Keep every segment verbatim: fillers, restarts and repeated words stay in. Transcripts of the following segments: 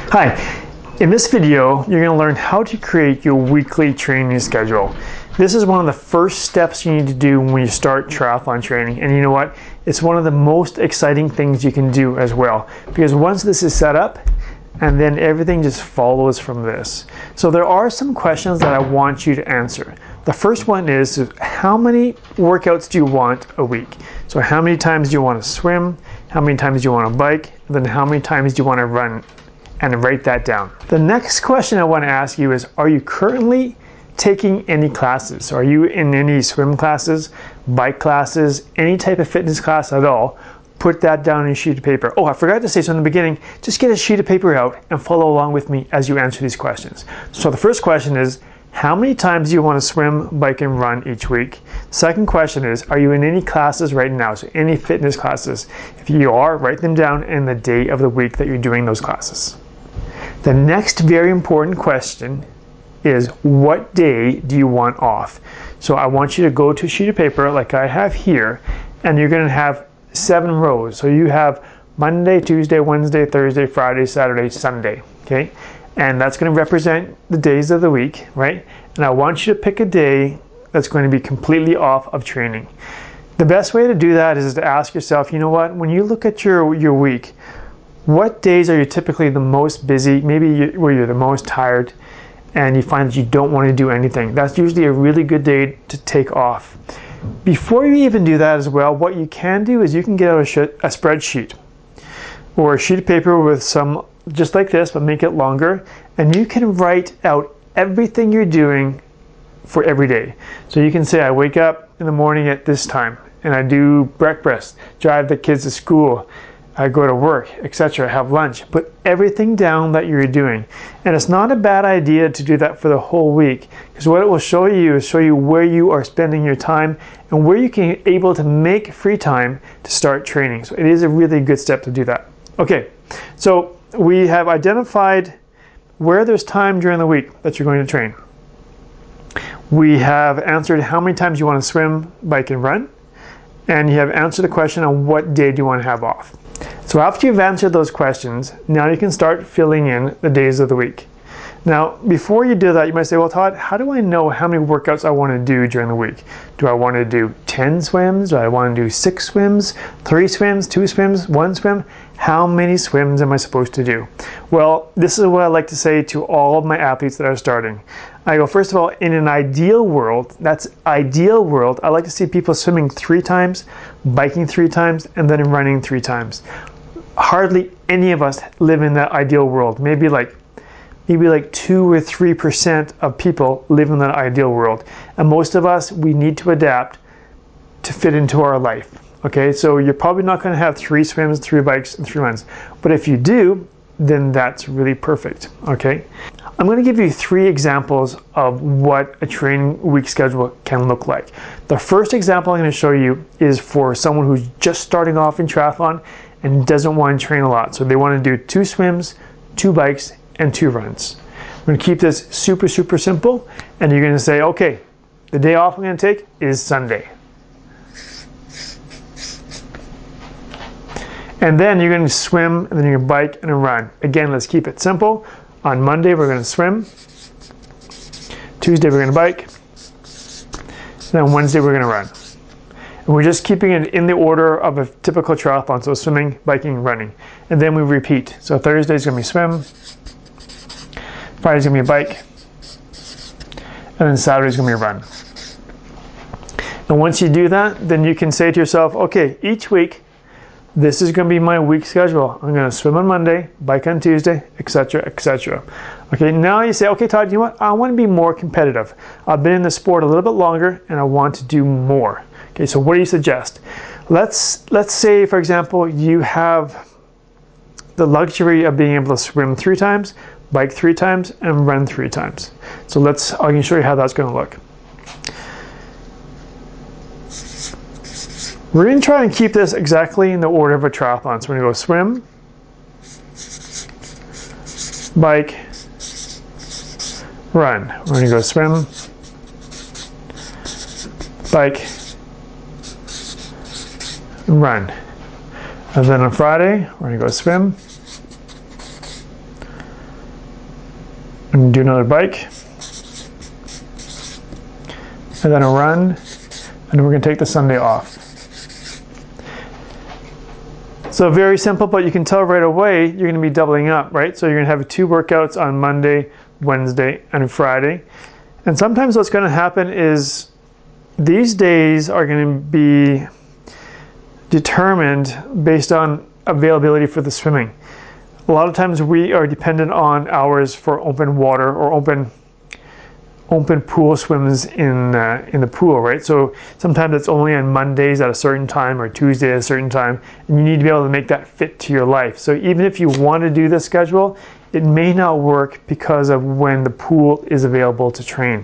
Hi, in this video, you're going to learn how to create your weekly training schedule. This is one of the first steps you need to do when you start triathlon training. And you know what? It's one of the most exciting things you can do as well. Because once this is set up, and then everything just follows from this. So there are some questions that I want you to answer. The first one is, how many workouts do you want a week? So how many times do you want to swim? How many times do you want to bike? And then how many times do you want to run? And write that down. The next question I want to ask you is, are you currently taking any classes? Are you in any swim classes, bike classes, any type of fitness class at all? Put that down in a sheet of paper. Oh, I forgot to say so in the beginning, just get a sheet of paper out and follow along with me as you answer these questions. So the first question is, how many times do you want to swim, bike, and run each week? Second question is, are you in any classes right now? So any fitness classes? If you are, write them down in the day of the week that you're doing those classes. The next very important question is, what day do you want off? So I want you to go to a sheet of paper like I have here, and you're going to have seven rows. So you have Monday, Tuesday, Wednesday, Thursday, Friday, Saturday, Sunday, okay? And that's going to represent the days of the week, right? And I want you to pick a day that's going to be completely off of training. The best way to do that is to ask yourself, you know what, when you look at your, your week, what days are you typically the most busy, maybe you, where you're the most tired, and you find that you don't want to do anything? That's usually a really good day to take off. Before you even do that as well, what you can do is you can get out a, sh a spreadsheet or a sheet of paper with some, just like this, but make it longer, and you can write out everything you're doing for every day. So you can say, I wake up in the morning at this time, and I do breakfast, drive the kids to school, I go to work, et cetera, have lunch. Put everything down that you're doing. And it's not a bad idea to do that for the whole week, because what it will show you is show you where you are spending your time and where you can be able to make free time to start training. So it is a really good step to do that. Okay, so we have identified where there's time during the week that you're going to train. We have answered how many times you want to swim, bike, and run. And you have answered the question on what day do you want to have off. So after you've answered those questions, now you can start filling in the days of the week. Now, before you do that, you might say, well, Todd, how do I know how many workouts I want to do during the week? Do I want to do ten swims? Do I want to do six swims, three swims, two swims, one swim? How many swims am I supposed to do? Well, this is what I like to say to all of my athletes that are starting. I go, first of all, in an ideal world, that's ideal world, I like to see people swimming three times, biking three times, and then running three times. Hardly any of us live in that ideal world. Maybe like maybe like two or three percent of people live in that ideal world. And most of us, we need to adapt to fit into our life. Okay, so you're probably not going to have three swims, three bikes, and three runs. But if you do, then that's really perfect. Okay, I'm going to give you three examples of what a training week schedule can look like. The first example I'm going to show you is for someone who's just starting off in triathlon and doesn't want to train a lot. So they want to do two swims, two bikes, and two runs. We're going to keep this super, super simple. And you're going to say, okay, the day off I'm going to take is Sunday. And then you're going to swim, and then you're going to bike and a run. Again, let's keep it simple. On Monday, we're going to swim. Tuesday, we're going to bike. And then Wednesday, we're going to run. And we're just keeping it in the order of a typical triathlon. So swimming, biking, running. And then we repeat. So Thursday is going to be swim. Friday's going to be a bike. And then Saturday's going to be a run. And once you do that, then you can say to yourself, okay, each week, this is going to be my week schedule. I'm going to swim on Monday, bike on Tuesday, et cetera, et cetera. Okay, now you say, okay, Todd, you know what? I want to be more competitive. I've been in the sport a little bit longer, and I want to do more. Okay, so what do you suggest? Let's let's say, for example, you have the luxury of being able to swim three times, bike three times, and run three times. So let's, I can show you how that's going to look. We're going to try and keep this exactly in the order of a triathlon. So we're going to go swim, bike, run. We're going to go swim, bike, run. And then on Friday, we're going to go swim, I'm gonna do another bike, and then a run, and then we're gonna take the Sunday off. So very simple, but you can tell right away you're gonna be doubling up, right? So you're gonna have two workouts on Monday, Wednesday, and Friday. And sometimes what's gonna happen is these days are gonna be determined based on availability for the swimming. A lot of times we are dependent on hours for open water or open open pool swims in uh, in the pool, right? So sometimes it's only on Mondays at a certain time or Tuesday at a certain time, and you need to be able to make that fit to your life. So even if you want to do this schedule, it may not work because of when the pool is available to train.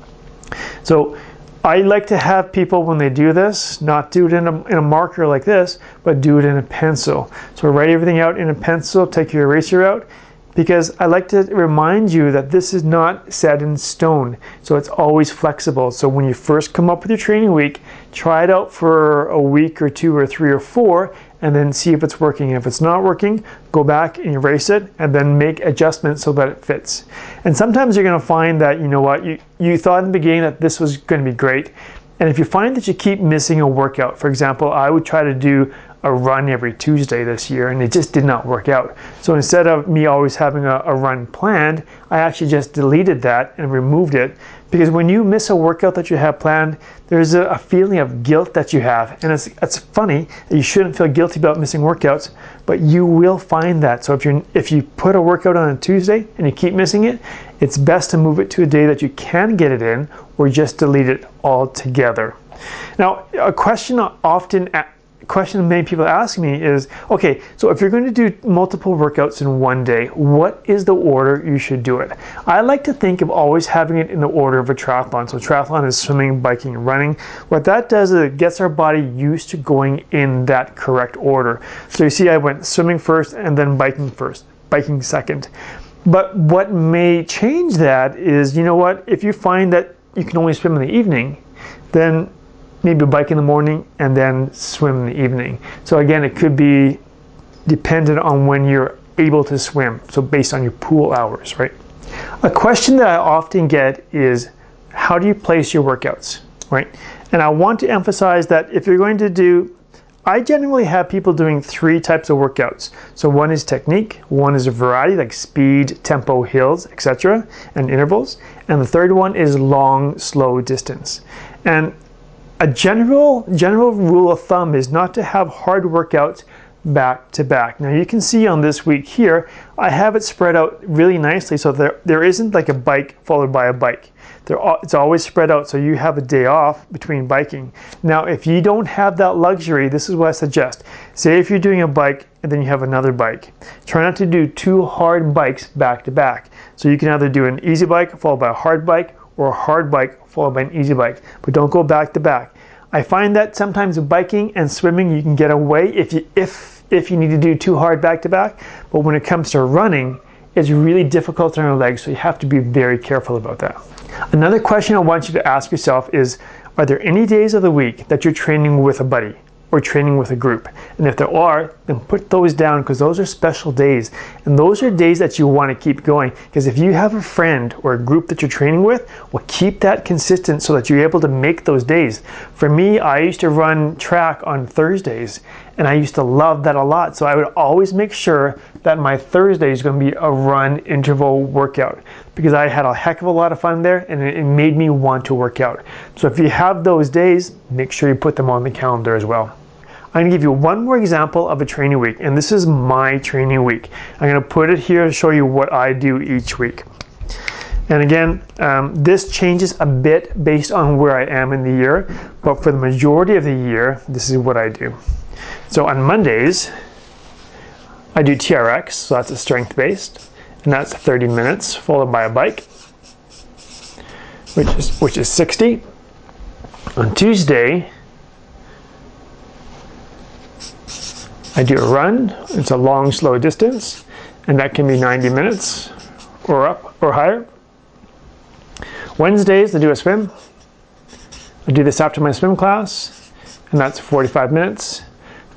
So I like to have people, when they do this, not do it in a, in a marker like this, but do it in a pencil. So write everything out in a pencil, take your eraser out, because I like to remind you that this is not set in stone, so it's always flexible. So when you first come up with your training week, try it out for a week or two or three or four, and then see if it's working. If it's not working, go back and erase it, and then make adjustments so that it fits. And sometimes you're gonna find that, you know what, you, you thought in the beginning that this was gonna be great, and if you find that you keep missing a workout, for example, I would try to do a run every Tuesday this year, and it just did not work out. So instead of me always having a, a run planned, I actually just deleted that and removed it, because when you miss a workout that you have planned, there's a, a feeling of guilt that you have. And it's, it's funny that you shouldn't feel guilty about missing workouts, but you will find that. So if you're if you put a workout on a Tuesday and you keep missing it, it's best to move it to a day that you can get it in, or just delete it altogether. Now, a question often question many people ask me is, okay, so if you're going to do multiple workouts in one day, what is the order you should do it? I like to think of always having it in the order of a triathlon. So triathlon is swimming, biking, and running. What that does is it gets our body used to going in that correct order. So you see I went swimming first and then biking first, biking second. But what may change that is, you know what, if you find that you can only swim in the evening, then maybe bike in the morning and then swim in the evening. So again, it could be dependent on when you're able to swim, so based on your pool hours, right? A question that I often get is, how do you place your workouts, right? And I want to emphasize that if you're going to do, I generally have people doing three types of workouts. So one is technique, one is a variety like speed, tempo, hills, et cetera, and intervals. And the third one is long, slow distance. And a general general rule of thumb is not to have hard workouts back to back. Now you can see on this week here, I have it spread out really nicely, so there, there isn't like a bike followed by a bike. There, it's always spread out, so you have a day off between biking. Now if you don't have that luxury, this is what I suggest. Say if you're doing a bike and then you have another bike, try not to do two hard bikes back to back. So you can either do an easy bike followed by a hard bike, or a hard bike followed by an easy bike, but don't go back to back. I find that sometimes biking and swimming you can get away if you if if you need to do too hard back to back, but when it comes to running, it's really difficult on your legs, so you have to be very careful about that. Another question I want you to ask yourself is, are there any days of the week that you're training with a buddy or training with a group? And if there are, then put those down, because those are special days. And those are days that you want to keep going, because if you have a friend or a group that you're training with, well, keep that consistent so that you're able to make those days. For me, I used to run track on Thursdays, and I used to love that a lot. So I would always make sure that my Thursday is going to be a run interval workout, because I had a heck of a lot of fun there, and it made me want to work out. So if you have those days, make sure you put them on the calendar as well. I'm going to give you one more example of a training week, and this is my training week. I'm going to put it here to show you what I do each week. And again, um, this changes a bit based on where I am in the year, but for the majority of the year, this is what I do. So on Mondays, I do T R X, so that's a strength-based, and that's thirty minutes, followed by a bike, which is, which is sixty. On Tuesday, I do a run. It's a long, slow distance, and that can be ninety minutes or up or higher. Wednesdays, I do a swim. I do this after my swim class, and that's forty-five minutes.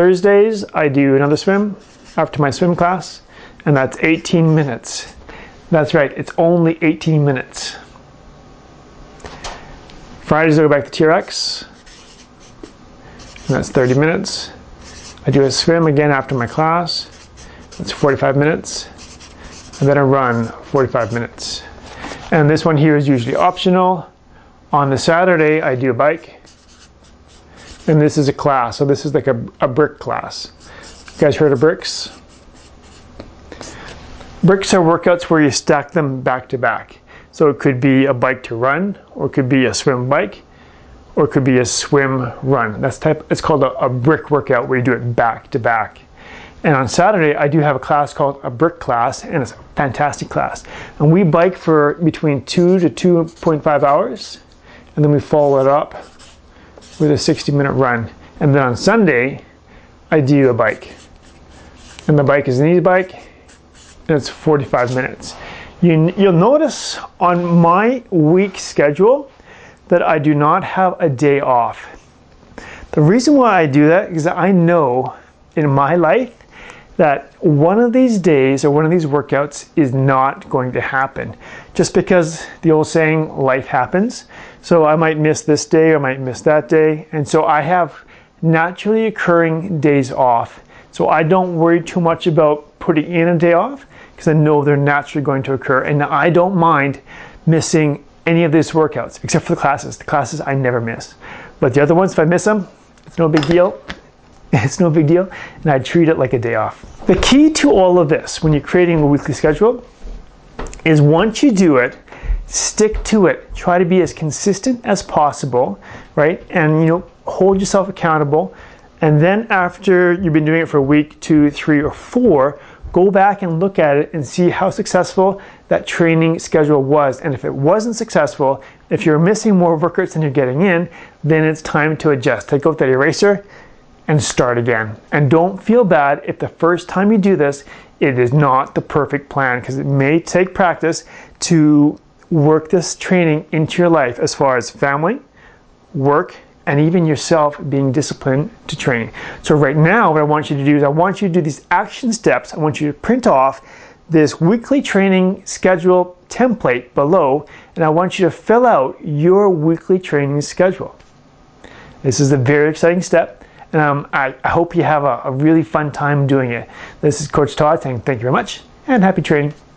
Thursdays, I do another swim after my swim class, and that's eighteen minutes. That's right, it's only eighteen minutes. Fridays I go back to T R X, and that's thirty minutes. I do a swim again after my class, that's forty-five minutes, and then I run forty-five minutes. And this one here is usually optional. On the Saturday, I do a bike, and this is a class, so this is like a, a brick class. You guys heard of bricks? Bricks are workouts where you stack them back to back. So it could be a bike to run, or it could be a swim bike, or it could be a swim run. That's type. It's called a, a brick workout where you do it back to back. And on Saturday, I do have a class called a brick class, and it's a fantastic class. And we bike for between two to two point five hours, and then we follow it up with a sixty minute run. And then on Sunday, I do a bike. And the bike is an easy bike, and it's forty-five minutes. You, you'll notice on my week schedule that I do not have a day off. The reason why I do that is that I know in my life that one of these days or one of these workouts is not going to happen. Just because the old saying, life happens. So I might miss this day, I might miss that day. And so I have naturally occurring days off. So I don't worry too much about putting in a day off because I know they're naturally going to occur. And I don't mind missing any of these workouts, except for the classes. The classes I never miss. But the other ones, if I miss them, it's no big deal. It's no big deal, and I treat it like a day off. The key to all of this, when you're creating a weekly schedule, is once you do it, stick to it. Try to be as consistent as possible, right? And you know, hold yourself accountable. And then after you've been doing it for a week, two, three, or four, go back and look at it and see how successful that training schedule was. And if it wasn't successful, if you're missing more workouts than you're getting in, then it's time to adjust. Take out that eraser and start again. And don't feel bad if the first time you do this, it is not the perfect plan, because it may take practice to work this training into your life as far as family, work, and even yourself being disciplined to train. So right now, what I want you to do is I want you to do these action steps. I want you to print off this weekly training schedule template below, and I want you to fill out your weekly training schedule. This is a very exciting step. And um, I, I hope you have a, a really fun time doing it. This is Coach Todd saying thank you very much and happy training.